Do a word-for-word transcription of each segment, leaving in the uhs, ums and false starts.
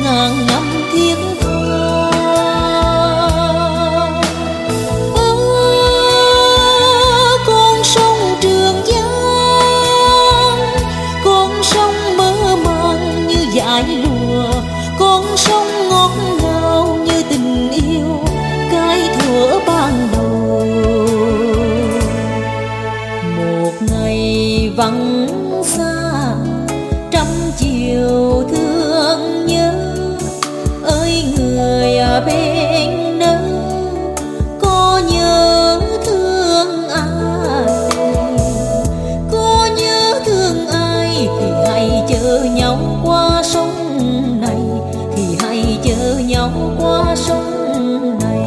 ngàn năm thiết tha. Ơ con sông Trường Giang, con sông mơ màng như dải lụa, con sông ngọt ngào như tình yêu cái thuở ban đầu. Một ngày vắng xa trăm chiều thương nhớ, ơi người ở bên đó có nhớ thương ai, có nhớ thương ai thì hãy chở nhau qua sông này, thì hãy chở nhau qua sông này.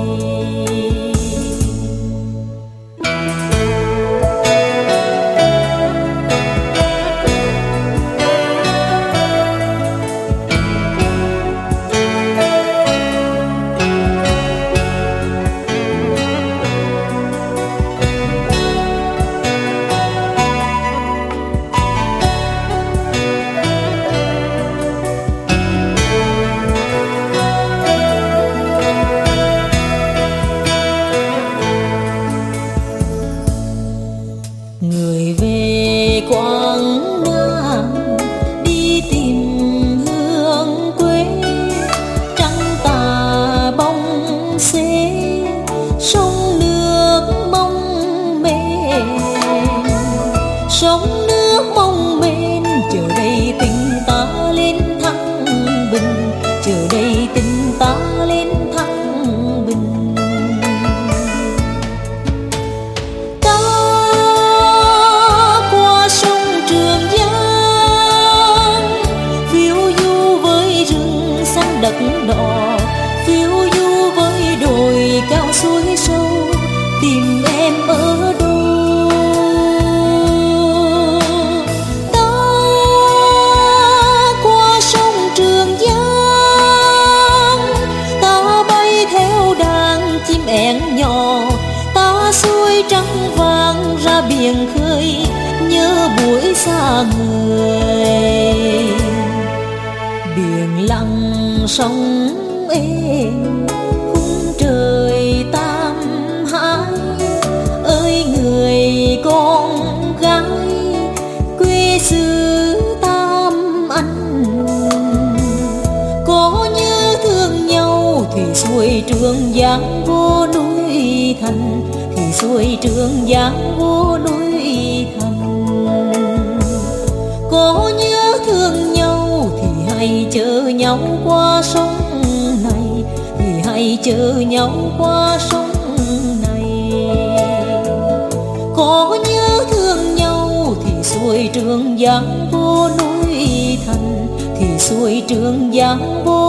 Người về Quảng Nam đi tìm hương quê, trăng tà bông xế sông nước mong mềm, sông nước mong mềm chờ đây tình ta lên thăng bình, chờ đây tình ta lên thăng bình. Đất đỏ phiêu du với đồi cao suối sâu, tìm em ở đâu? Ta qua sông Trường Giang, ta bay theo đàn chim én nhỏ, ta xuôi trắng vàng ra biển khơi, nhớ buổi xa người. Biển lặng sông êm khung trời tam hải, ơi người con gái quê xứ Tam Anh. Có nhớ thương nhau thì xuôi Trường Giang vô núi Thành, thì xuôi Trường Giang vô núi Thành. Có nhớ thương nhau thì hãy chở nhau qua sông này, thì hãy chở nhau qua sông này. Có nhớ thương nhau thì xuôi Trường Giang vô núi Thành, thì xuôi Trường Giang vô